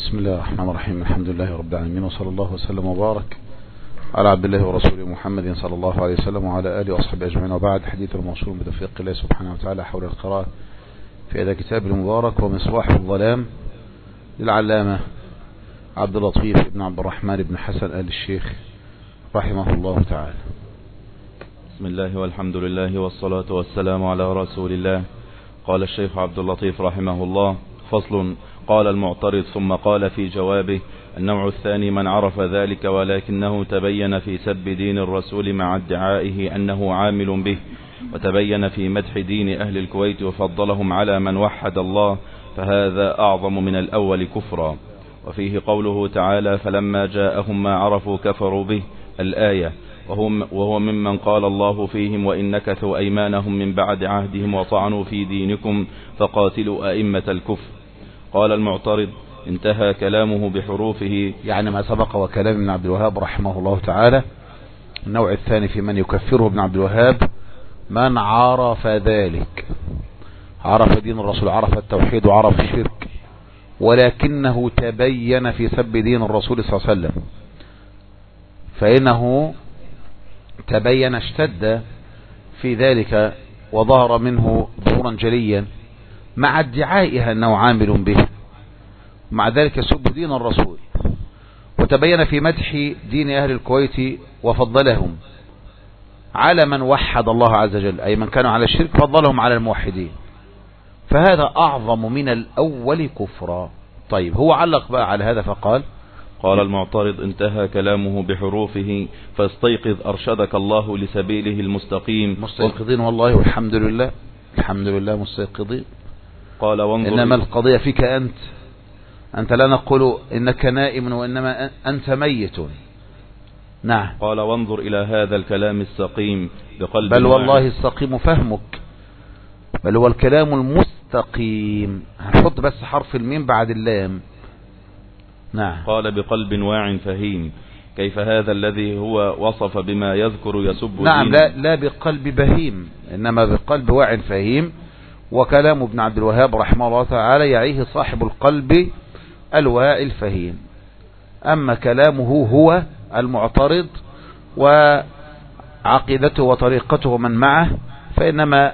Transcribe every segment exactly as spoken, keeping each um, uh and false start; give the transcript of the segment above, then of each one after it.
بسم الله الرحمن الرحيم. الحمد لله رب العالمين، وصلى الله وسلم وبارك على عبد الله ورسوله محمد صلى الله عليه وسلم وعلى آله وأصحابه أجمعين، وبعد. حديث الموصول بتوفيق الله سبحانه وتعالى حول القراءة في هذا الكتاب المبارك ومصباح الظلام للعلامة عبد اللطيف بن عبد الرحمن بن حسن آل الشيخ رحمه الله تعالى. بسم الله والحمد لله والصلاة والسلام على رسول الله. قال الشيخ عبد اللطيف رحمه الله: فصل. قال المعترض ثم قال في جوابه: النوع الثاني من عرف ذلك ولكنه تبين في سب دين الرسول مع ادعائه أنه عامل به، وتبين في مدح دين أهل الكويت وفضلهم على من وحد الله، فهذا أعظم من الأول كفرا. وفيه قوله تعالى: فلما جاءهم ما عرفوا كفروا به، الآية، وهو ممن قال الله فيهم: وإن نكثوا أيمانهم من بعد عهدهم وطعنوا في دينكم فقاتلوا أئمة الكفر. قال المعترض: انتهى كلامه بحروفه، يعني ما سبق وكلام ابن عبد الوهاب رحمه الله تعالى. النوع الثاني في من يكفره ابن عبد الوهاب من عرف ذلك، عرف دين الرسول، عرف التوحيد وعرف الشرك، ولكنه تبين في سب دين الرسول صلى الله عليه وسلم، فإنه تبين اشتد في ذلك وظهر منه ظهورا جليا مع ادعائها أنه عامل به، مع ذلك يسب دين الرسول، وتبين في مدح دين أهل الكويت وفضلهم على من وحد الله عز وجل، أي من كانوا على الشرك فضلهم على الموحدين، فهذا أعظم من الأول كفرا. طيب، هو علق بقى على هذا فقال: قال المعترض: انتهى كلامه بحروفه، فاستيقظ أرشدك الله لسبيله المستقيم. مستيقظين والله والحمد لله، الحمد لله مستيقظين. قال: وانظر، إنما القضية فيك أنت، أنت لا نقول إنك نائم وإنما أنت ميت. نعم. قال: وانظر إلى هذا الكلام السقيم بقلب، بل والله السقيم فهمك، بل هو الكلام المستقيم، هنحط بس حرف الميم بعد اللام. نعم. قال: بقلب واع فهيم. كيف هذا الذي هو وصف بما يذكر يسب؟ نعم، لا, لا بقلب بهيم، إنما بقلب واع فهيم. وكلام ابن عبد الوهاب رحمه الله تعالى يعيه صاحب القلب الواعي الفهيم. أما كلامه هو المعترض وعقيدته وطريقته من معه فإنما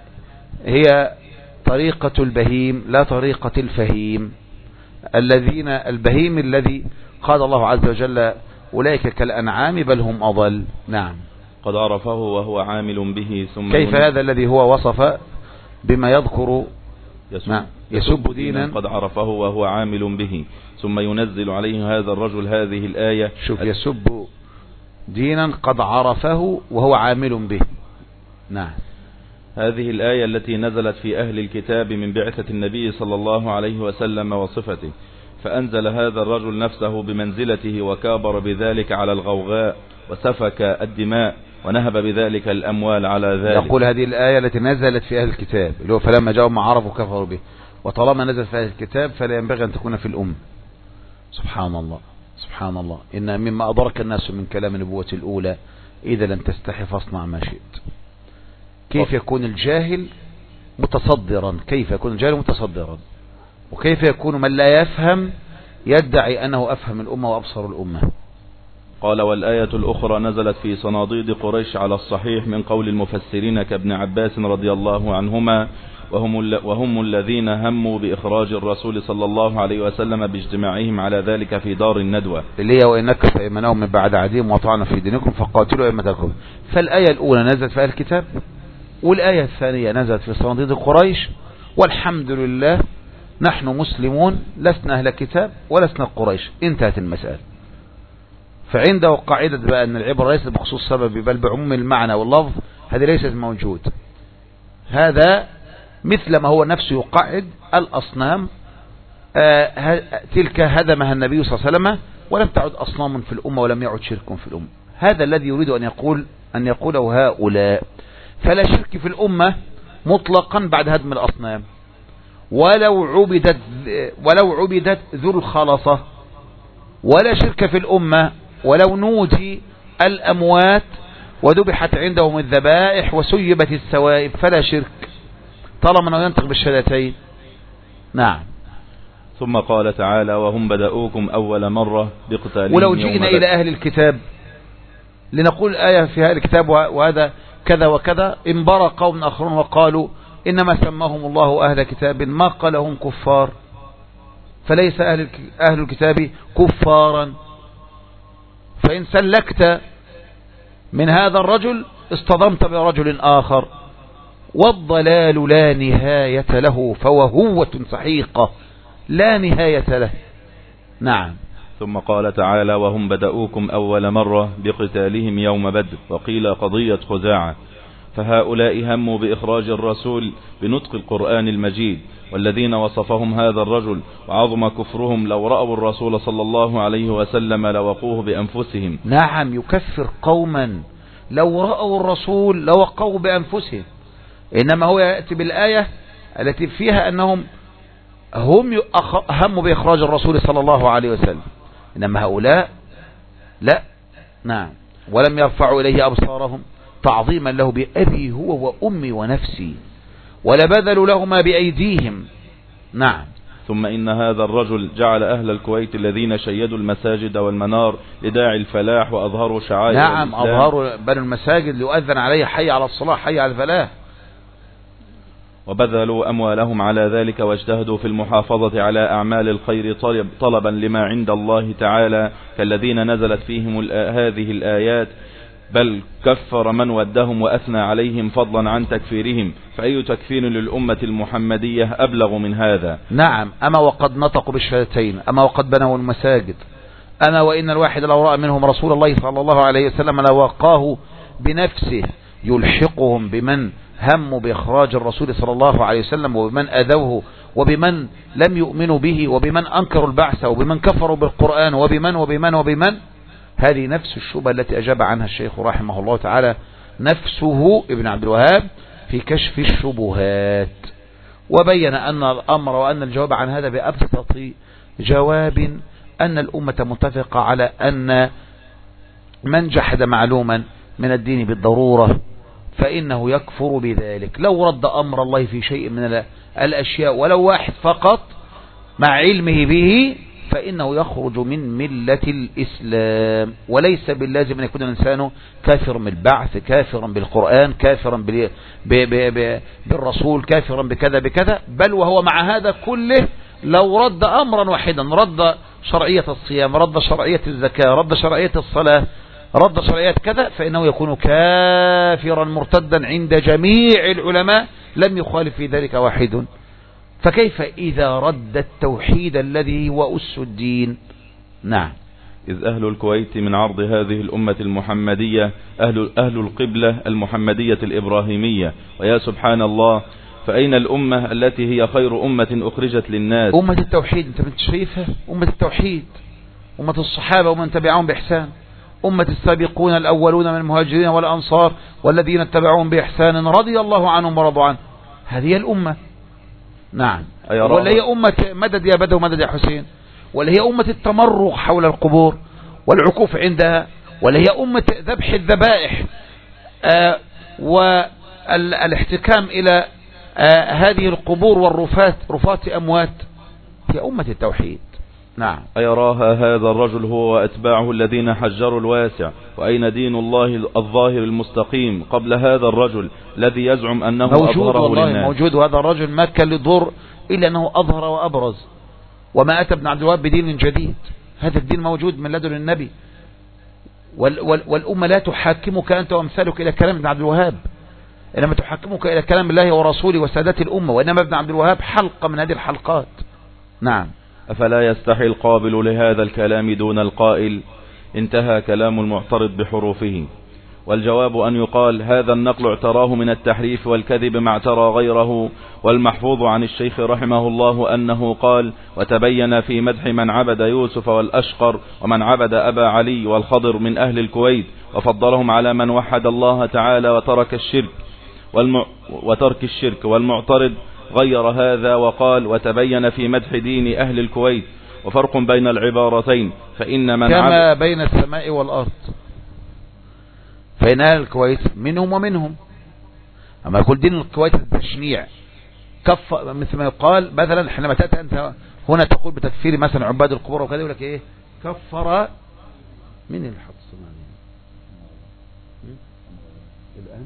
هي طريقة البهيم لا طريقة الفهيم، الذين البهيم الذي قال الله عز وجل: أولئك كالأنعام بل هم أضل. نعم. قد عرفه وهو عامل به، ثم كيف هذا الذي هو وصف بما يذكر يسب, نعم. يسب دينا قد عرفه وهو عامل به، ثم ينزل عليه هذا الرجل هذه الآية. شوف، يسب دينا قد عرفه وهو عامل به. نعم. هذه الآية التي نزلت في أهل الكتاب من بعثة النبي صلى الله عليه وسلم وصفته، فأنزل هذا الرجل نفسه بمنزلته وكابر بذلك على الغوغاء وسفك الدماء ونهب بذلك الأموال على ذلك. يقول هذه الآية التي نزلت في أهل الكتاب، اللي هو فلما جاءوا ما عرفوا كفروا به، وطالما نزلت في أهل الكتاب فلا ينبغي أن تكون في الأم. سبحان الله، سبحان الله. إن مما أدرك الناس من كلام النبوة الأولى: إذا لم تستحي فاصنع ما شئت. كيف يكون الجاهل متصدرا؟ كيف يكون الجاهل متصدرا؟ وكيف يكون من لا يفهم يدعي أنه أفهم الأمة وأبصر الأمة؟ قال: والآية الأخرى نزلت في صناديد قريش على الصحيح من قول المفسرين كابن عباس رضي الله عنهما، وهم, وهم الذين هموا بإخراج الرسول صلى الله عليه وسلم باجتماعهم على ذلك في دار الندوة، اللي هي: وإن نكثوا أيمانهم من بعد عهدهم وطعنوا في دينكم فقاتلوا أئمة الكفر. فالآية الأولى نزلت في أهل الكتاب، والآية الثانية نزلت في صناديد قريش، والحمد لله نحن مسلمون لسنا أهل كتاب ولسنا قريش. انتهت المسألة. فعنده قاعدة بقى أن العبرة ليست بخصوص سبب بل بعموم المعنى واللفظ، هذه ليست موجود. هذا مثل ما هو نفسه يقعد الأصنام، آه تلك هدمها النبي صلى الله عليه وسلم ولم تعد أصنام في الأمة ولم يعد شرك في الأمة. هذا الذي يريد أن يقول أن يقوله هؤلاء. فلا شرك في الأمة مطلقا بعد هدم الأصنام، ولو عبدت ولو عبدت ذو الخلصة، ولا شرك في الأمة ولو نودي الأموات وذبحت عندهم الذبائح وسيبت السوائب، فلا شرك طالما أنه ينطق بالشهادتين. نعم. ثم قال تعالى وهم بدأوكم أول مرة بقتالهم. ولو جئنا إلى أهل الكتاب لنقول آية في هذا الكتاب وهذا كذا وكذا، انبرى قوم آخرون وقالوا إنما سماهم الله أهل كتاب ما قالهم كفار، فليس أهل أهل الكتاب كفارا. فإن سلكت من هذا الرجل اصطدمت برجل آخر، والضلال لا نهاية له فوهوة سحيقة لا نهاية له. نعم. ثم قال تعالى وهم بدأوكم أول مرة بقتالهم يوم بدر، وقيل قضية خزاعة، فهؤلاء هموا بإخراج الرسول بنطق القرآن المجيد، والذين وصفهم هذا الرجل وعظم كفرهم لو رأوا الرسول صلى الله عليه وسلم لوقوه بأنفسهم. نعم، يكفر قوما لو رأوا الرسول لوقوه بأنفسهم، إنما هو يأتي بالآية التي فيها أنهم هم هموا بإخراج الرسول صلى الله عليه وسلم، إنما هؤلاء لا. نعم. ولم يرفعوا إليه أبصارهم تعظيما له بأبي هو وأمي ونفسي، ولبذلوا لهما بأيديهم. نعم. ثم إن هذا الرجل جعل أهل الكويت الذين شيدوا المساجد والمنار لداعي الفلاح وأظهروا شعائر نعم الإسلام. أظهروا بنوا المساجد ليؤذن عليه حي على الصلاة حي على الفلاح، وبذلوا أموالهم على ذلك، واجتهدوا في المحافظة على أعمال الخير طلب طلبا لما عند الله تعالى، كالذين نزلت فيهم هذه الآيات، بل كفر من ودهم وأثنى عليهم فضلا عن تكفيرهم، فأي تكفير للأمة المحمدية أبلغ من هذا؟ نعم. أما وقد نطقوا بالشهادتين، أما وقد بنوا المساجد، أما وإن الواحد لو رأى منهم رسول الله صلى الله عليه وسلم لوقاه بنفسه، يلحقهم بمن هموا بإخراج الرسول صلى الله عليه وسلم، وبمن أذوه، وبمن لم يؤمنوا به، وبمن أنكروا البعث، وبمن كفروا بالقرآن، وبمن وبمن وبمن. هذه نفس الشبهة التي أجاب عنها الشيخ رحمه الله تعالى نفسه ابن عبد الوهاب في كشف الشبهات، وبين أن الأمر وأن الجواب عن هذا بأبسط جواب أن الأمة متفقة على أن من جحد معلوما من الدين بالضرورة فإنه يكفر بذلك، لو رد أمر الله في شيء من الأشياء ولو واحد فقط مع علمه به فإنه يخرج من ملة الإسلام، وليس باللازم أن يكون الإنسان كافرا بالبعث، كافرا بالقرآن، كافرا بالرسول، كافرا بكذا بكذا، بل وهو مع هذا كله لو رد أمرا واحدا، رد شرعية الصيام، رد شرعية الزكاة، رد شرعية الصلاة، رد شرعية كذا، فإنه يكون كافرا مرتدا عند جميع العلماء، لم يخالف في ذلك واحد. فكيف إذا رد التوحيد الذي هو أس الدين؟ نعم. إذ أهل الكويت من عرض هذه الأمة المحمدية أهل, أهل القبلة المحمدية الإبراهيمية، ويا سبحان الله، فأين الأمة التي هي خير أمة أخرجت للناس؟ أمة التوحيد. أنت من شايفها أمة التوحيد، أمة الصحابة ومن تبعهم بإحسان، أمة السابقون الأولون من المهاجرين والأنصار والذين اتبعوهم بإحسان رضي الله عنهم ورضوا عنه. هذه الأمة. نعم. ولا هي أمة مدد يا بدو مدد يا حسين، ولا هي أمة التمرغ حول القبور والعكوف عندها، ولا هي أمة ذبح الذبائح آه والاحتكام إلى آه هذه القبور والرفات رفات أموات. هي أمة التوحيد. نعم. أيراها هذا الرجل هو وأتباعه الذين حجروا الواسع؟ وأين دين الله الظاهر المستقيم قبل هذا الرجل الذي يزعم أنه موجود؟ والله للناس؟ موجود، وهذا الرجل ما كان لضر إلا أنه أظهر وأبرز، وما أتى ابن عبد الوهاب بدين جديد. هذا الدين موجود من لدن النبي، وال وال والأمة لا تحاكمك أنت وأمثالك إلى كلام ابن عبد الوهاب، إنما تحاكمك إلى كلام الله ورسوله وسادات الأمة، وإنما ابن عبد الوهاب حلقة من هذه الحلقات. نعم. أفلا يستحي القابل لهذا الكلام دون القائل؟ انتهى كلام المعترض بحروفه، والجواب أن يقال هذا النقل اعتراه من التحريف والكذب ما اعترى غيره، والمحفوظ عن الشيخ رحمه الله أنه قال: وتبين في مدح من عبد يوسف والأشقر ومن عبد أبا علي والخضر من أهل الكويت، وفضلهم على من وحد الله تعالى وترك الشرك والم... وترك الشرك والمعترض غير هذا وقال: وتبين في مدح دين أهل الكويت. وفرق بين العبارتين، فإن من كما عبد بين السماء والأرض، فإن أهل الكويت منهم ومنهم. أما يقول دين الكويت التشنيع كف، مثل ما يقال مثلا حينما تأتي أنت هنا تقول بتكفير مثلا عباد القبور وكذا، يقول لك ايه كفر من اللي حط الصناعي الآن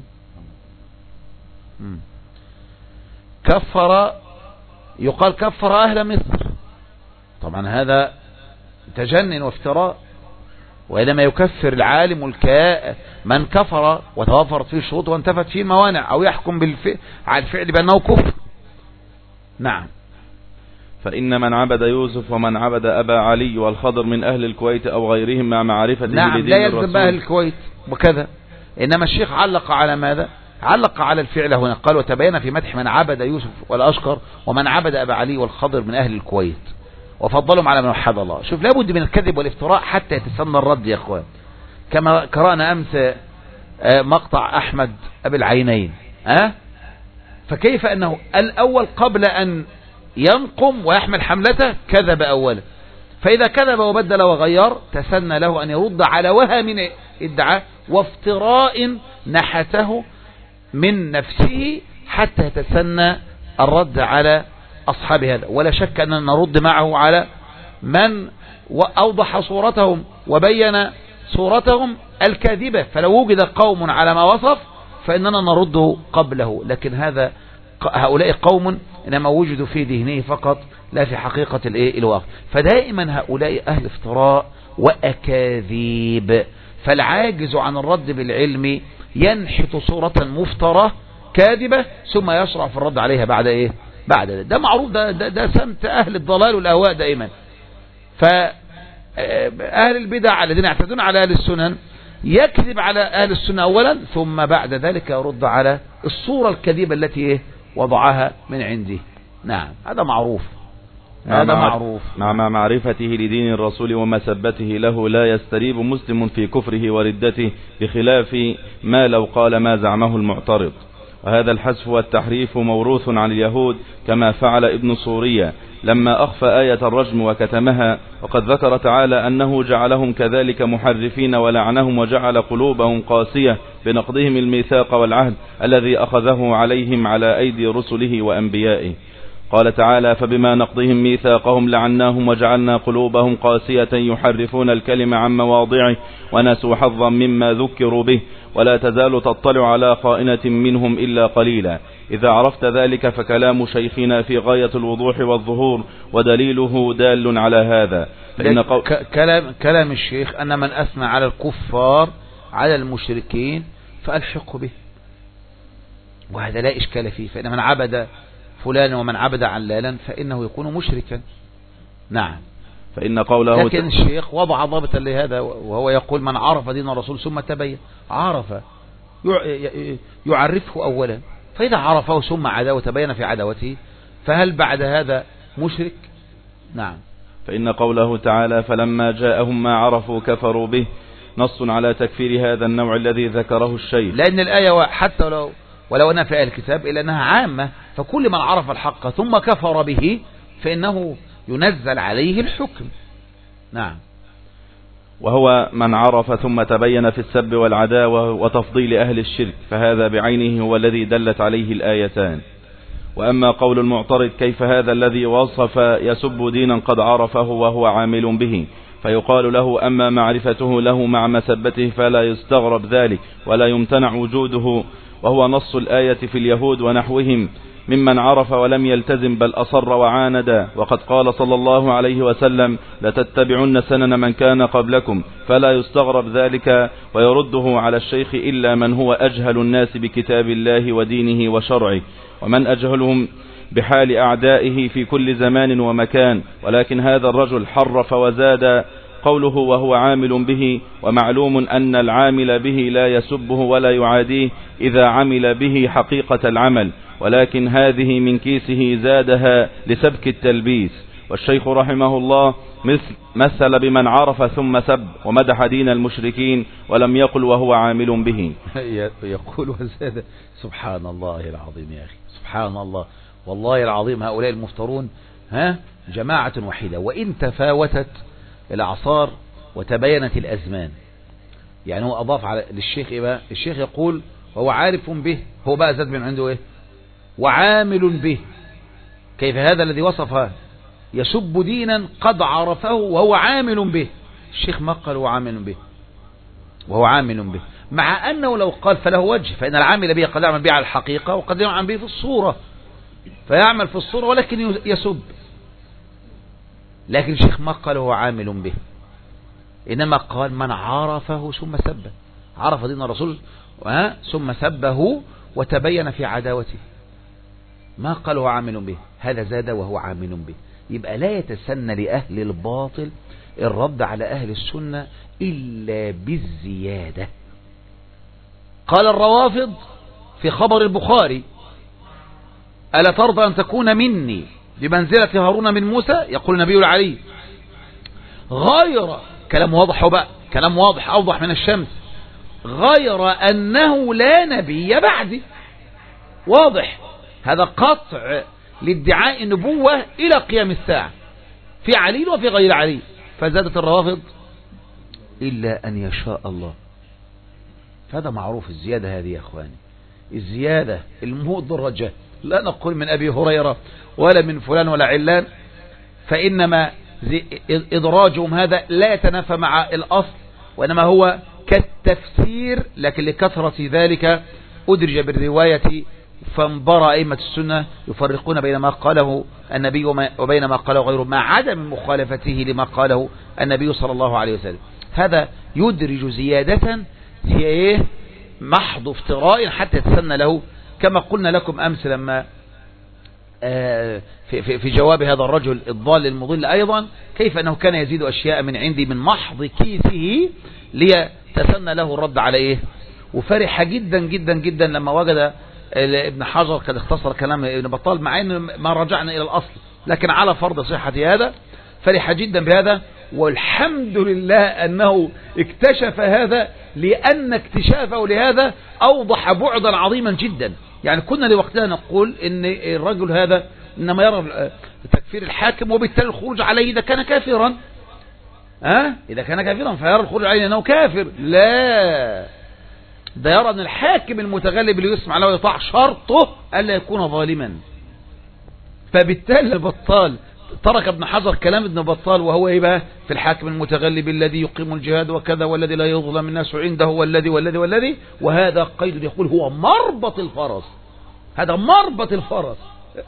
كفر، يقال كفر أهل مصر، طبعا هذا تجنن وافتراء. وإنما يكفر العالم الكاء من كفر وتوفرت فيه الشروط وانتفت فيه الموانع، أو يحكم بالفعل على الفعل بأنه كفر. نعم. فإن من عبد يوسف ومن عبد أبا علي والخضر من أهل الكويت أو غيرهم مع معرفته نعم لدين لا يلزم الرسول. بأهل الكويت وكذا، إنما الشيخ علق على ماذا؟ علق على الفعل هنا، قال وتبين في مدح من عبد يوسف والأشقر ومن عبد أبا علي والخضر من أهل الكويت وفضلهم على من وحد الله. شوف لابد من الكذب والافتراء حتى يتسنى الرد يا اخوان. كما قرأنا أمس مقطع أحمد أبي العينين، أه؟ فكيف أنه الأول قبل أن ينقم ويحمل حملته كذب أولا، فإذا كذب وبدل وغير تسنى له أن يرد على وهم ادعاء وافتراء نحته من نفسه حتى يتسنى الرد على أصحاب هذا. ولا شك أننا نرد معه على من أوضح صورتهم وبين صورتهم الكاذبة، فلو وجد قوم على ما وصف فإننا نرده قبله، لكن هذا هؤلاء قوم إنما وجدوا في ذهنه فقط لا في حقيقة الإيه الواقع. فدائما هؤلاء أهل افتراء وأكاذيب، فالعاجز عن الرد بالعلم ينحت صورة مفترة كاذبة ثم يشرع في الرد عليها بعد إيه بعد ده, ده معروف، ده, ده, ده سمت أهل الضلال والأهواء دائما. فأهل البدع الذين يعتدون على أهل السنن يكذب على أهل السنة أولا ثم بعد ذلك يرد على الصورة الكذبة التي إيه وضعها من عنده. نعم هذا معروف، هذا معروف. مع مع معرفته لدين الرسول ومسبته له لا يستريب مسلم في كفره وردته، بخلاف ما لو قال ما زعمه المعترض. وهذا الحذف والتحريف موروث عن اليهود، كما فعل ابن سوريا لما أخفى آية الرجم وكتمها، وقد ذكر تعالى أنه جعلهم كذلك محرفين ولعنهم وجعل قلوبهم قاسية بنقضهم الميثاق والعهد الذي أخذه عليهم على أيدي رسله وأنبيائه. قال تعالى فبما نقضهم ميثاقهم لعناهم وجعلنا قلوبهم قاسية يحرفون الكلم عن مواضعه ونسوا حظا مما ذكروا به ولا تزال تطلع على خائنة منهم إلا قليلا. إذا عرفت ذلك فكلام شيخنا في غاية الوضوح والظهور ودليله دال على هذا. فإن قو... كلام, كلام الشيخ أن من أثنى على الكفار على المشركين فألحقه به، وهذا لا إشكال فيه، فإن من عبد فلان ومن عبد علالا فإنه يكون مشركا. نعم. فإن قوله لكن الشيخ وضع ضابطا لهذا وهو يقول من عرف دين الرسول ثم تبين، عرف يعرفه أولا، فإذا عرفه ثم عدا وتبين في عداوته فهل بعد هذا مشرك؟ نعم. فإن قوله تعالى فلما جاءهم ما عرفوا كفروا به نص على تكفير هذا النوع الذي ذكره الشيخ، لأن الآية حتى لو ولو أنها في الكتاب إلا أنها عامة، فكل من عرف الحق ثم كفر به فإنه ينزل عليه الحكم. نعم. وهو من عرف ثم تبين في السب والعداوة وتفضيل أهل الشرك، فهذا بعينه هو الذي دلت عليه الآيتان. وأما قول المعترض كيف هذا الذي وصف يسب دينا قد عرفه وهو عامل به، فيقال له أما معرفته له مع مسبته فلا يستغرب ذلك ولا يمتنع وجوده، وهو نص الآية في اليهود ونحوهم ممن عرف ولم يلتزم بل أصر وعاند. وقد قال صلى الله عليه وسلم لتتبعن سنن من كان قبلكم، فلا يستغرب ذلك ويرده على الشيخ إلا من هو أجهل الناس بكتاب الله ودينه وشرعه، ومن أجهلهم بحال أعدائه في كل زمان ومكان. ولكن هذا الرجل حرف وزاد قوله وهو عامل به، ومعلوم أن العامل به لا يسبه ولا يعاديه إذا عمل به حقيقة العمل، ولكن هذه من كيسه زادها لسبك التلبيس. والشيخ رحمه الله مثل بمن عرف ثم سب ومدح دين المشركين ولم يقل وهو عامل به. يقول وزاد. سبحان الله العظيم يا أخي، سبحان الله والله العظيم. هؤلاء المفترون ها جماعة وحيدة، وإن تفاوتت الأعصار وتبينت الأزمان. يعني هو أضاف على للشيخ إيه بقى؟ الشيخ يقول وهو عارف به، هو بقى زاد من عنده إيه؟ وعامل به. كيف هذا الذي وصف يسب دينا قد عرفه وهو عامل به. الشيخ ما قال هو عامل به، وهو عامل به، مع أنه لو قال فله وجه، فإن العامل به قد يعمل به على الحقيقة وقد يعمل به في الصورة، فيعمل في الصورة ولكن يسب. لكن الشيخ ما قال هو عامل به، إنما قال من عرفه ثم سبه، عرف دين الرسول ثم سبه وتبين في عداوته، ما قال هو عامل به. هذا زاد وهو عامل به. يبقى لا يتسنى لأهل الباطل الرد على أهل السنة إلا بالزيادة. قال الروافض في خبر البخاري: ألا ترضى أن تكون مني بمنزلة هارون من موسى؟ يقول النبي العلي غير، كلام واضح بقى، كلام واضح أوضح من الشمس، غير أنه لا نبي بعدي. واضح، هذا قطع لادعاء النبوة إلى قيام الساعة في علي وفي غير علي. فزادت الروافض إلا أن يشاء الله. هذا معروف الزيادة هذه يا أخواني، الزيادة المدرجة، لا نقول من أبي هريرة ولا من فلان ولا علان، فإنما إدراجهم هذا لا يتنافى مع الأصل، وإنما هو كالتفسير، لكن لكثرة ذلك أدرج بالرواية، فانبرى أئمة السنة يفرقون بين ما قاله النبي وبين ما قاله غيره، مع عدم مخالفته لما قاله النبي صلى الله عليه وسلم. هذا يدرج زيادة هي إيه؟ محض افتراء حتى يتسنى له، كما قلنا لكم أمس لما في, في, في جواب هذا الرجل الضال المضل أيضا، كيف أنه كان يزيد أشياء من عندي من محض كيسه ليتسنى له الرد على إيه. وفرح جدا جدا جدا لما وجد ابن حجر قد اختصر كلام ابن بطال، مع أن ما رجعنا إلى الأصل، لكن على فرض صحة هذا فرح جدا بهذا، والحمد لله أنه اكتشف هذا، لأن اكتشافه لهذا أوضح بعدا عظيما جدا. يعني كنا لوقتها نقول إن الرجل هذا إنما يرى تكفير الحاكم وبالتالي الخروج عليه إذا كان كافرا، ها؟ إذا كان كافرا فيرى الخروج عليه أنه كافر. لا، ده يرى أن الحاكم المتغلب اللي يسمع له ويطاع شرطه ألا يكون ظالما. فبالتالي البطال ترك ابن حجر كلام ابن بطال، وهو ايه بقى؟ في الحاكم المتغلب الذي يقيم الجهاد وكذا، والذي لا يظلم الناس عنده، والذي والذي والذي وهذا قيد يقول هو مربط الفرس، هذا مربط الفرس.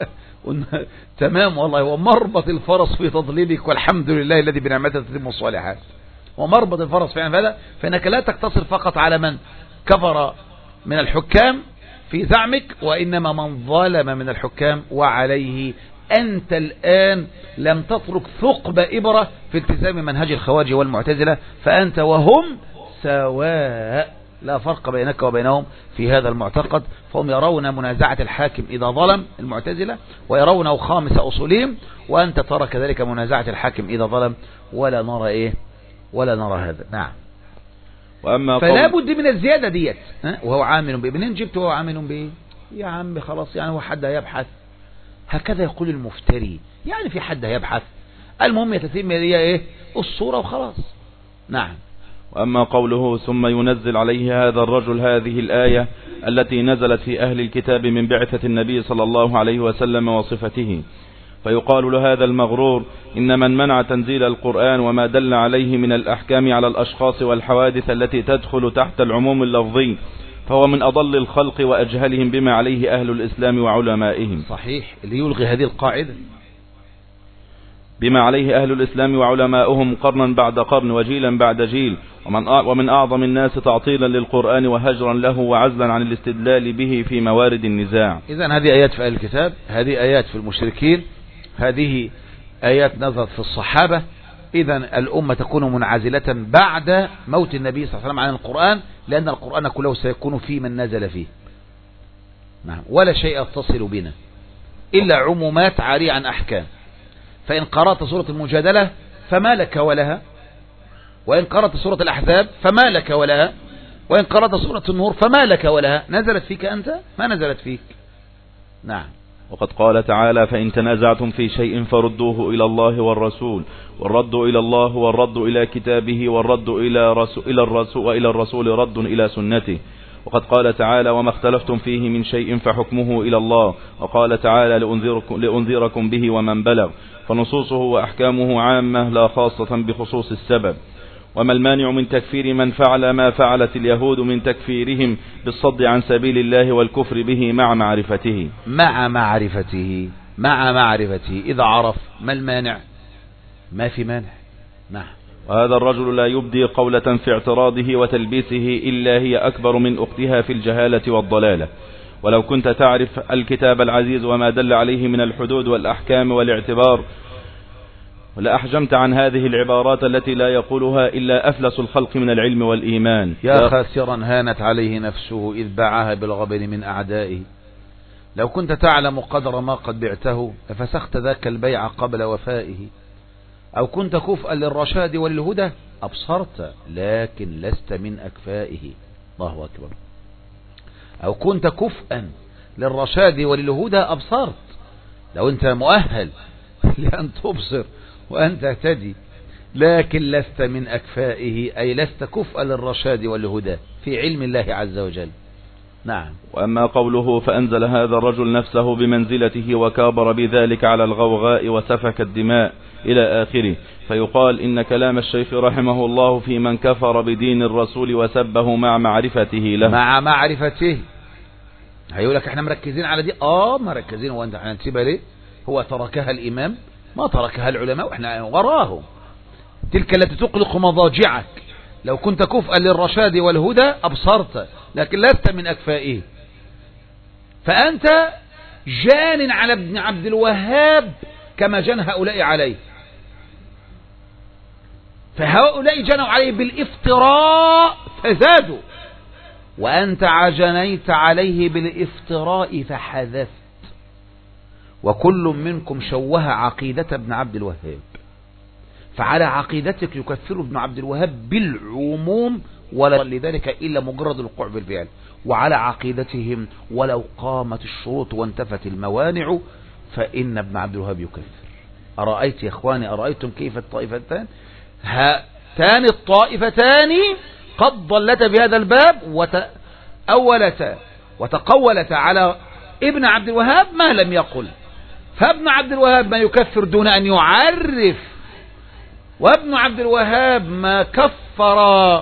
تمام والله، هو مربط الفرس في تضليلك، والحمد لله الذي بنعمته تتم الصالحات. ومربط الفرس فعلا هذا، فإنك لا تقتصر فقط على من كفر من الحكام في زعمك، وإنما من ظلم من الحكام، وعليه أنت الآن لم تترك ثقب إبرة في التزام منهج الخوارج والمعتزلة، فأنت وهم سواء، لا فرق بينك وبينهم في هذا المعتقد. فهم يرون منازعة الحاكم إذا ظلم، المعتزلة، ويرونه خامس أصولهم، وأنت ترى كذلك منازعة الحاكم إذا ظلم، ولا نرى إيه، ولا نرى هذا. نعم. وأما فلا بد من الزيادة ديت. وهو عامل به، منين جبت وهو عامل به؟ يا عم خلاص، يعني هو حد يبحث؟ هكذا يقول المفتري، يعني في حد يبحث؟ المهم يتتم ايه الصورة وخلاص. نعم. وأما قوله ثم ينزل عليه هذا الرجل هذه الآية التي نزلت في أهل الكتاب من بعثة النبي صلى الله عليه وسلم وصفته، فيقال لهذا المغرور إن من منع تنزيل القرآن وما دل عليه من الأحكام على الأشخاص والحوادث التي تدخل تحت العموم اللفظي فهو من أضل الخلق وأجهلهم بما عليه أهل الإسلام وعلمائهم. صحيح، اللي يلغي هذه القاعدة، بما عليه أهل الإسلام وعلماؤهم قرنا بعد قرن وجيلا بعد جيل، ومن ومن أعظم الناس تعطيلا للقرآن وهجرا له وعزلا عن الاستدلال به في موارد النزاع. إذن هذه آيات في أهل الكتاب، هذه آيات في المشركين، هذه آيات نزلت في الصحابة. إذن الأمة تكون منعزلة بعد موت النبي صلى الله عليه وسلم عن القرآن، لأن القرآن كله سيكون في من نزل فيه. نعم. ولا شيء يتصل بنا إلا عمومات عارية عن أحكام. فإن قرأت سورة المجادلة فما لك ولها، وإن قرأت سورة الأحزاب فما لك ولها، وإن قرأت سورة النور فما لك ولها. نزلت فيك أنت؟ ما نزلت فيك. نعم. وقد قال تعالى فإن تنازعتم في شيء فردوه إلى الله والرسول، والرد إلى الله والرد إلى كتابه والرد إلى رسول إلى الرسول وإلى الرسول رد إلى سنته، وقد قال تعالى وما اختلفتم فيه من شيء فحكمه إلى الله. وقال تعالى لأنذركم, لأنذركم به ومن بلغ. فنصوصه وأحكامه عامة لا خاصة بخصوص السبب. وما المانع من تكفير من فعل ما فعلت اليهود من تكفيرهم بالصد عن سبيل الله والكفر به مع معرفته مع معرفته مع معرفته إذا عرف ما المانع؟ ما في مانع. نعم. وهذا الرجل لا يبدي قولة في اعتراضه وتلبيسه إلا هي أكبر من أختها في الجهالة والضلالة. ولو كنت تعرف الكتاب العزيز وما دل عليه من الحدود والأحكام والاعتبار لأحجمت عن هذه العبارات التي لا يقولها إلا أفلس الخلق من العلم والإيمان. يا خاسرا هانت عليه نفسه إذ باعها بالغبن من أعدائه. لو كنت تعلم قدر ما قد بعته لفسخت ذاك البيع قبل وفائه. أو كنت كفءا للرشاد وللهدى أبصرت لكن لست من أكفائه. الله أكبر. أو كنت كفءا للرشاد وللهدى أبصرت. لو أنت مؤهل لأن تبصر وأن تهتدي لكن لست من أكفائه أي لست كفءا للرشاد والهدى في علم الله عز وجل. نعم. وأما قوله فأنزل هذا الرجل نفسه بمنزلته وكابر بذلك على الغوغاء وسفك الدماء إلى آخره، فيقال إن كلام الشيخ رحمه الله في من كفر بدين الرسول وسبه مع معرفته له. مع معرفته. هيقول لك احنا مركزين على دي. اه مركزين. وانت هنسيبها ليه؟ هو تركها الإمام ما تركها العلماء واحنا وراهم. تلك التي تقلق مضاجعك. لو كنت كفءا للرشاد والهدى أبصرت لكن لست من أكفائه. فأنت جان على ابن عبد الوهاب كما جن هؤلاء عليه. فهؤلاء جنوا عليه بالافتراء فزادوا وأنت عجنيت عليه بالافتراء فحذفت. وكل منكم شوه عقيدة ابن عبد الوهاب. فعلى عقيدتك يكفر ابن عبد الوهاب بالعموم ولا لذلك إلا مجرد الوقوع بالفعل. وعلى عقيدتهم ولو قامت الشروط وانتفت الموانع فإن ابن عبد الوهاب يكفر. أرأيت يا إخواني أرأيتم كيف الطائفتان هاتان الطائفتان قد ضلتا بهذا الباب وتأولتا وتقولتا على ابن عبد الوهاب ما لم يقل. فابن عبد الوهاب ما يكفر دون أن يعرف. وابن عبد الوهاب ما كفر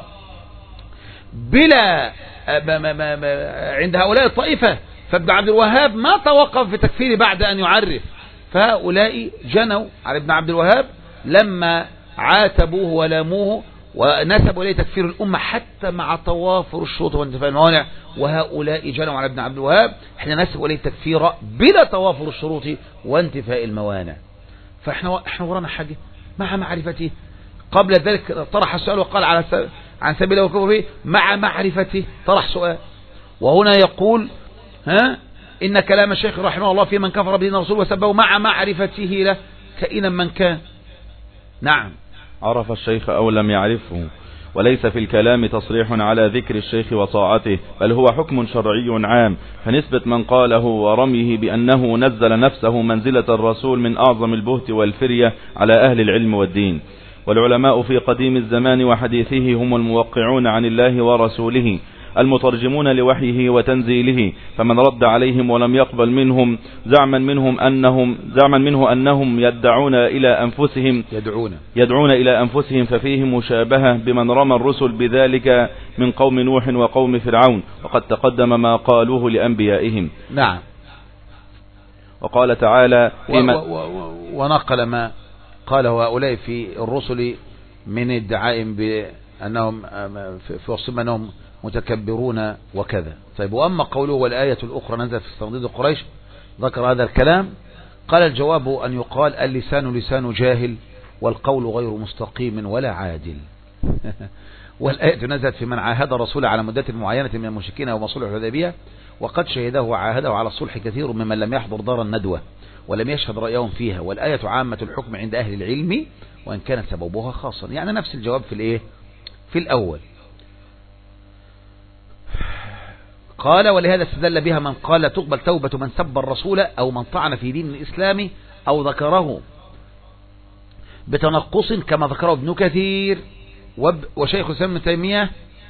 بلا عند هؤلاء الطائفة. فابن عبد الوهاب ما توقف في تكفيره بعد أن يعرف. فهؤلاء جنوا على ابن عبد الوهاب لما عاتبوه ولاموه ونسبوا إليه تكفير الأمة حتى مع توافر الشروط وانتفاء الموانع. وهؤلاء جنوا على ابن عبد الوهاب احنا نسبوا إليه تكفير بلا توافر الشروط وانتفاء الموانع. فاحنا احنا ورانا حاجة مع معرفته. قبل ذلك طرح السؤال وقال على س... عن سبيل وكفر به مع معرفته طرح سؤال. وهنا يقول ها إن كلام الشيخ رحمه الله في من كفر بدين الرسول وسبه مع معرفته له كائنا من كان. نعم. عرف الشيخ أو لم يعرفه. وليس في الكلام تصريح على ذكر الشيخ وطاعته بل هو حكم شرعي عام. فنسبة من قاله ورميه بأنه نزل نفسه منزلة الرسول من أعظم البهت والفرية على أهل العلم والدين. والعلماء في قديم الزمان وحديثه هم الموقعون عن الله ورسوله المترجمون لوحيه وتنزيله. فمن رد عليهم ولم يقبل منهم زعما منهم أنهم زعما منه أنهم يدعون إلى أنفسهم يدعون يدعون إلى أنفسهم ففيه مشابهة بمن رمى الرسل بذلك من قوم نوح وقوم فرعون. وقد تقدم ما قالوه لأنبيائهم. نعم. وقال تعالى و و و ونقل ما قاله هؤلاء في الرسل من ادعاء بأنهم في وصف أنهم متكبرون وكذا. طيب وأما قوله والآية الأخرى نزلت في صناديد قريش ذكر هذا الكلام. قال الجواب أن يقال اللسان لسان جاهل والقول غير مستقيم ولا عادل. والآية نزلت في من عاهد الرسول على مدة معينة من المشركين وما صلح الحديبية وقد شهده وعاهده على الصلح كثير ممن لم يحضر دار الندوة ولم يشهد رأيهم فيها. والآية عامة الحكم عند أهل العلم وإن كان سببها خاصا. يعني نفس الجواب في الإيه في الأول. قال ولهذا استدل بها من قال تقبل توبة من سب الرسول أو من طعن في دين الإسلام أو ذكره بتنقص كما ذكره ابن كثير وشيخ الإسلام ابن تيمية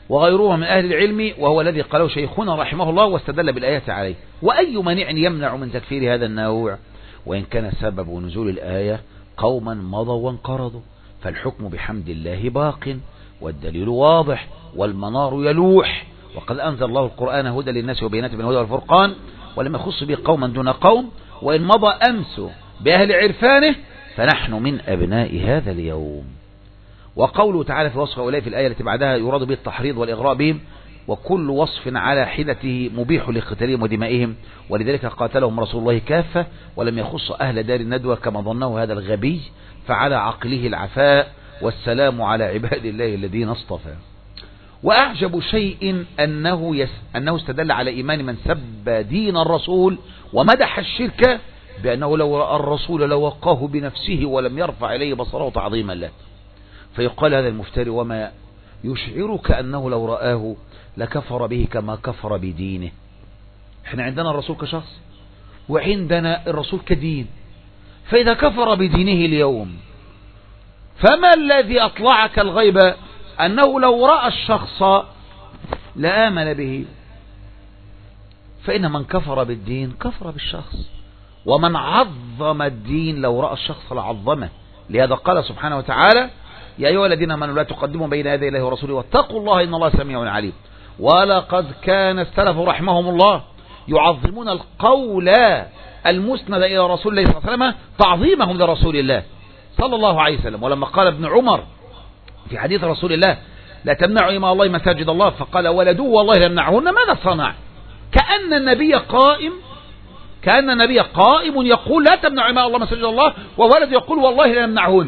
وغيرها من أهل العلم، وهو الذي قاله شيخنا رحمه الله واستدل بالآيات عليه. وأي مانع يمنع من تكفير هذا النوع؟ وإن كان سبب نزول الآية قوما مضوا وانقرضوا، فالحكم بحمد الله باق، والدليل واضح، والمنار يلوح. وقد أنزل الله القرآن هدى للناس وبينات من الهدى والفرقان، ولم يخص به قوما دون قوم. وإن مضى أمس بأهل عرفانه فنحن من أبناء هذا اليوم. وقوله تعالى في وصف أولئك في الآية التي بعدها يراد به التحريض والإغراء بهم، وكل وصف على حدته مبيح لقتالهم ودمائهم، ولذلك قاتلهم رسول الله كافة ولم يخص أهل دار الندوة كما ظنه هذا الغبي، فعلى عقله العفاء والسلام على عباد الله الذين اصطفى. وأعجب شيء أنه, يس أنه استدل على إيمان من سب دين الرسول ومدح الشرك بأنه لو رأى الرسول لوقاه بنفسه ولم يرفع إليه بصره تعظيما له. فيقال هذا المفتري وما يشعرك أنه لو رآه لكفر به كما كفر بدينه. احنا عندنا الرسول كشخص وعندنا الرسول كدين، فإذا كفر بدينه اليوم فما الذي أطلعك الغيب أنه لو رأى الشخص لآمن به؟ فإن من كفر بالدين كفر بالشخص، ومن عظم الدين لو رأى الشخص لعظمه. لهذا قال سبحانه وتعالى يا أيها الذين آمنوا لا تقدموا بين يدي الله ورسوله واتقوا الله إن الله سميع عليم. ولقد كان السلف رحمهم الله يعظمون القول المسند إلى رسول الله صلى الله عليه وسلم تعظيمهم لرسول الله صلى الله عليه وسلم. ولما قال ابن عمر في حديث رسول الله لا تمنعوا إماء الله مساجد الله، فقال ولدوا والله لمنعهن، ماذا صنع؟ كأن النبي قائم كأن النبي قائم يقول لا تمنعوا إماء الله مساجد الله، وولد يقول والله لا يمنعهن.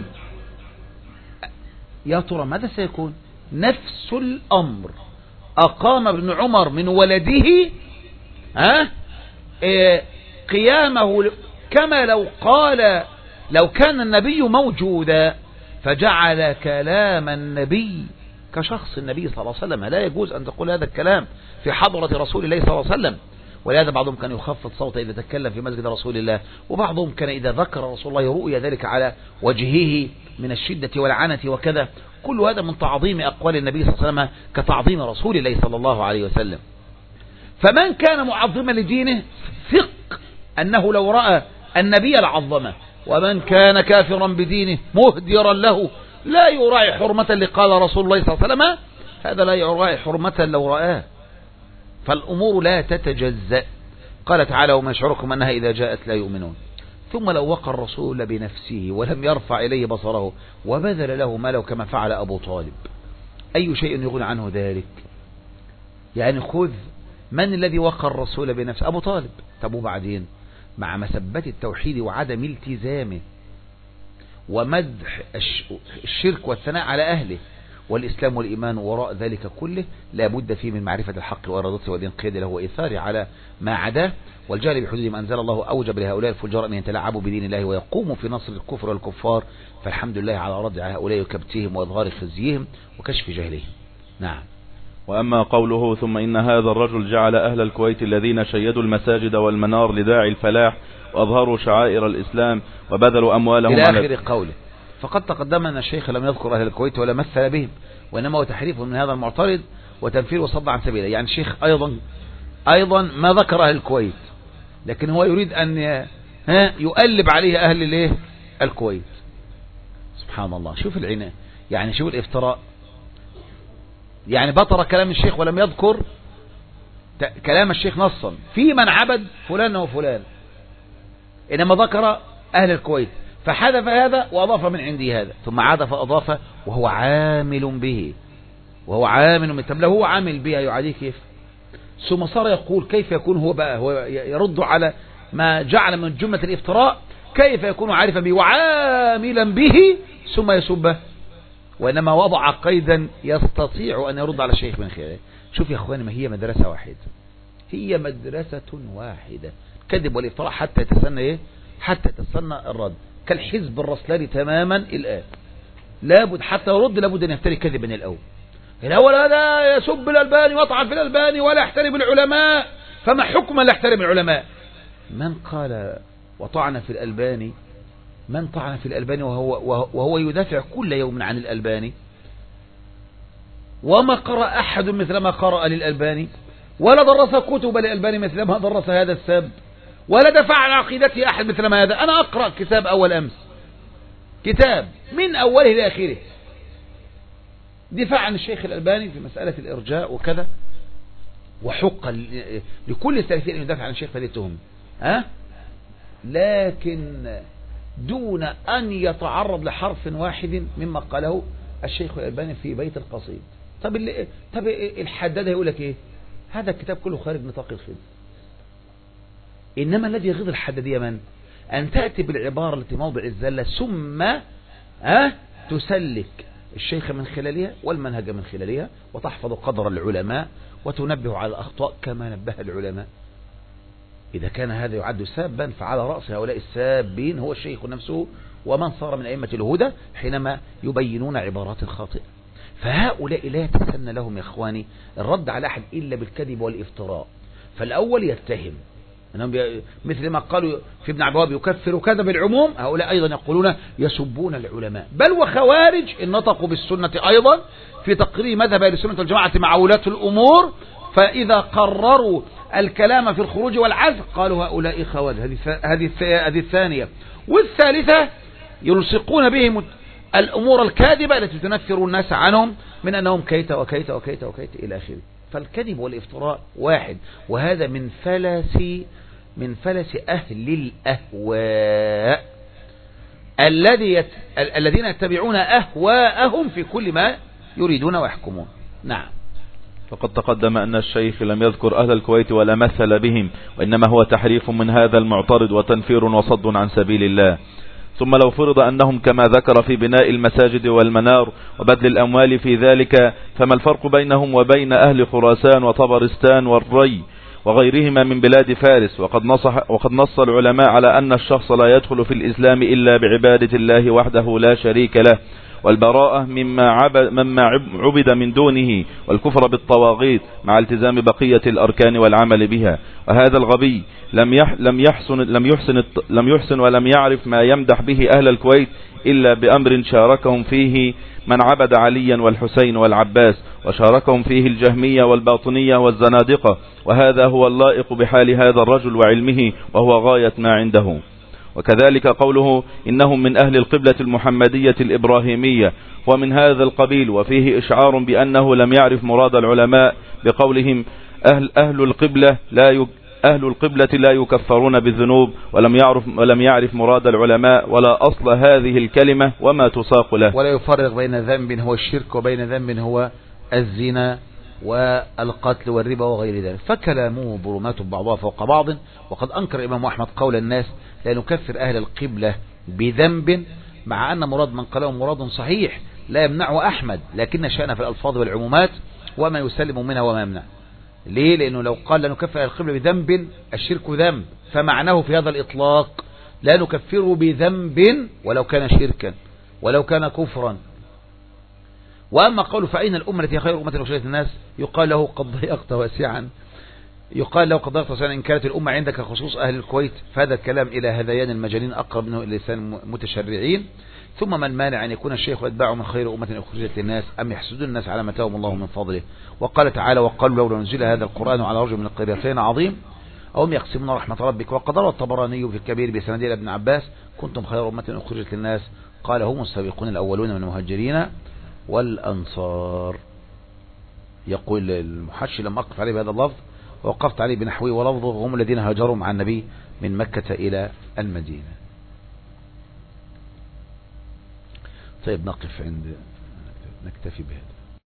يا ترى ماذا سيكون؟ نفس الأمر أقام ابن عمر من ولده ها إيه قيامه كما لو قال لو كان النبي موجودا، فجعل كلام النبي كشخص النبي صلى الله عليه وسلم. لا يجوز أن تقول هذا الكلام في حضرة رسول الله صلى الله عليه وسلم. ولهذا بعضهم كان يخفض صوته إذا تكلم في مسجد رسول الله، وبعضهم كان إذا ذكر رسول الله رؤيا ذلك على وجهه من الشدة والعنة وكذا. كل هذا من تعظيم أقوال النبي صلى الله عليه وسلم كتعظيم رسول الله صلى الله عليه وسلم. فمن كان معظما لدينه ثق أنه لو رأى النبي لعظمه، ومن كان كافرا بدينه مهدرا له لا يراعي حرمة اللي قال رسول الله صلى الله عليه وسلم، هذا لا يراعي حرمة لو رآه. فالأمور لا تتجزأ. قال تعالى وما يشعركم أنها إذا جاءت لا يؤمنون. ثم لو وقى الرسول بنفسه ولم يرفع إليه بصره وبذل له ماله كما فعل أبو طالب، أي شيء يغني عنه ذلك؟ يعني خذ من الذي وقى الرسول بنفسه؟ أبو طالب. طب وبعدين مع مسبة التوحيد وعدم التزامه ومدح الشرك والثناء على أهله، والإسلام والإيمان وراء ذلك كله لا بد فيه من معرفة الحق وإرادته والانقياد له وإثاره على ما عداه، والجهل بحدود ما أنزل الله أوجب لهؤلاء الفجار أن يتلاعبوا بدين الله ويقوموا في نصر الكفر والكفار. فالحمد لله على رد هؤلاء وكبتهم وإظهار خزيهم وكشف جهلهم. نعم. وأما قوله ثم إن هذا الرجل جعل أهل الكويت الذين شيدوا المساجد والمنار لداعي الفلاح وأظهروا شعائر الإسلام وبذلوا أموالهم إلى آخر قوله. فقد تقدم أن الشيخ لم يذكر أهل الكويت ولا مثل بهم، وإنما هو تحريف من هذا المعترض وتنفير وصد عن سبيله. يعني الشيخ أيضا أيضا ما ذكر أهل الكويت، لكن هو يريد أن يقلب عليه أهل الايه الكويت. سبحان الله، شوف العناء، يعني شوف الافتراء. يعني بطر كلام الشيخ ولم يذكر كلام الشيخ نصا في من عبد فلان وفلان، إنما ذكر أهل الكويت فحذف هذا وأضاف من عندي هذا، ثم عاد فأضاف وهو عامل به وهو عامل من طب لو هو عامل به يعاديه كيف؟ ثم صار يقول كيف يكون هو بقى هو يرد على ما جعل من جملة الافتراء، كيف يكون عارفا به وعاملا به ثم يسبه، وإنما وضع قيدا يستطيع أن يرد على الشيخ من خلاله. شوف يا أخواني، ما هي مدرسة واحدة، هي مدرسة واحدة، كذب والافتراء حتى يتسنى إيه؟ حتى يتسنى الرد، كالحزب الرسلاني تماما الآن. لابد حتى يرد لابد أن يفتري كذبا الأول. الأول هذا يسب الألباني ويطعن في الألباني ولا يحترم العلماء، فما حكم لا يحترم العلماء؟ من قال وطعن في الألباني؟ من طعن في الألباني وهو, وهو يدافع كل يوم عن الألباني؟ وما قرأ أحد مثل ما قرأ للألباني، ولا درس كتب للألباني مثل ما درس هذا السب، ولا دفع عن عقيدته أحد مثل ما هذا. أنا أقرأ كتاب أول أمس، كتاب من أوله لآخره دفاع عن الشيخ الألباني في مسألة الإرجاء وكذا، وحق لكل السلفيين أن يدافع عن الشيخ فليتهم ها، لكن دون أن يتعرض لحرف واحد مما قاله الشيخ الألباني في بيت القصيد. طب اللي طب الحداد يقول لك ايه؟ هذا الكتاب كله خارج نطاق الخدمة. إنما الذي يغيظ الحدادية من؟ أن تأتي بالعبارة التي موضع الزلة ثم ها تسلك الشيخ من خلالها والمنهج من خلالها، وتحفظ قدر العلماء وتنبه على الأخطاء كما نبه العلماء. إذا كان هذا يعد سابا فعلى رأس هؤلاء السابين هو الشيخ نفسه ومن صار من أئمة الهدى حينما يبينون عبارات خاطئة. فهؤلاء لا يتسنى لهم يا إخواني الرد على أحد إلا بالكذب والافتراء. فالأول يتهم مثل ما قالوا في ابن عبواب يكفر كذا بالعموم، هؤلاء أيضا يقولون يسبون العلماء، بل وخوارج إن نطقوا بالسنة أيضا في تقرير مذهب أهل السنة والجماعة مع ولاة الأمور، فإذا قرروا الكلام في الخروج والعزل قالوا هؤلاء خوارج. هذه هذه الثانية. والثالثة يلصقون بهم الأمور الكاذبة التي تنفر الناس عنهم من أنهم كيت وكيت وكيت وكيت إلى آخره. فالكذب والافتراء واحد، وهذا من فلس من فلس أهل الأهواء الذي يت... الذين يتبعون أهواءهم في كل ما يريدون ويحكمون. نعم. فقد تقدم أن الشيخ لم يذكر أهل الكويت ولا مثل بهم، وإنما هو تحريف من هذا المعترض وتنفير وصد عن سبيل الله. ثم لو فرض أنهم كما ذكر في بناء المساجد والمنار وبذل الأموال في ذلك، فما الفرق بينهم وبين أهل خراسان وطبرستان والري وغيرهما من بلاد فارس؟ وقد نصح وقد نص العلماء على أن الشخص لا يدخل في الإسلام إلا بعبادة الله وحده لا شريك له، والبراءة مما عبد, مما عبد من دونه، والكفر بالطواغيت مع التزام بقية الأركان والعمل بها. وهذا الغبي لم يح لم يحسن لم يحسن لم يحسن ولم يعرف ما يمدح به أهل الكويت إلا بأمر شاركهم فيه من عبد عليا والحسين والعباس، وشاركهم فيه الجهمية والباطنية والزنادقة، وهذا هو اللائق بحال هذا الرجل وعلمه، وهو غاية ما عنده. وكذلك قوله إنهم من أهل القبلة المحمدية الإبراهيمية ومن هذا القبيل، وفيه إشعار بأنه لم يعرف مراد العلماء بقولهم أهل, أهل القبلة لا ي... أهل القبلة لا يكفرون بالذنوب، ولم يعرف ولم يعرف مراد العلماء ولا أصل هذه الكلمة وما تساق له، ولا يفرق بين ذنب هو الشرك وبين ذنب هو الزنا والقتل والربا وغير ذلك. فكلامه ظلمات بعضها فوق بعض. وقد أنكر الإمام أحمد قول الناس لا نكفر أهل القبلة بذنب، مع أن مراد من قاله مراد صحيح لا يمنعه أحمد، لكن شأن في الألفاظ والعمومات وما يسلم منها وما يمنع. ليه؟ لأنه لو قال لا نكفر أهل القبلة بذنب الشرك ذنب، فمعناه في هذا الإطلاق لا نكفره بذنب ولو كان شركا ولو كان كفرا. وأما قوله فأين الأمة التي خير أمة لبشرية الناس، يقال له قد ضيقت واسعا يقال له قد ضيقت واسعا إن كانت الأمة عندك خصوص أهل الكويت، فهذا الكلام إلى هذيان المجانين أقرب منه إلى لسان متشرعين. ثم من مانع أن يكون الشيخ واتباعه من خير أمة أخرجت للناس أم يحسدون الناس على ما آتاهم الله من فضله؟ وقال تعالى وقالوا لولا نزل هذا القرآن على رجل من القريتين عظيم أهم يقسمون رحمة ربك. وقد روى الطبراني في الكبير بسند إلى ابن عباس كنتم خير أمة أخرجت للناس قال هم السابقون الأولون من المهاجرين والأنصار. يقول المحشي لما أقف عليه بهذا اللفظ ووقفت عليه بنحوه ولفظه هم الذين هاجروا مع النبي من مكة إلى المدينة. طيب نقف عند نكتفي بهذا.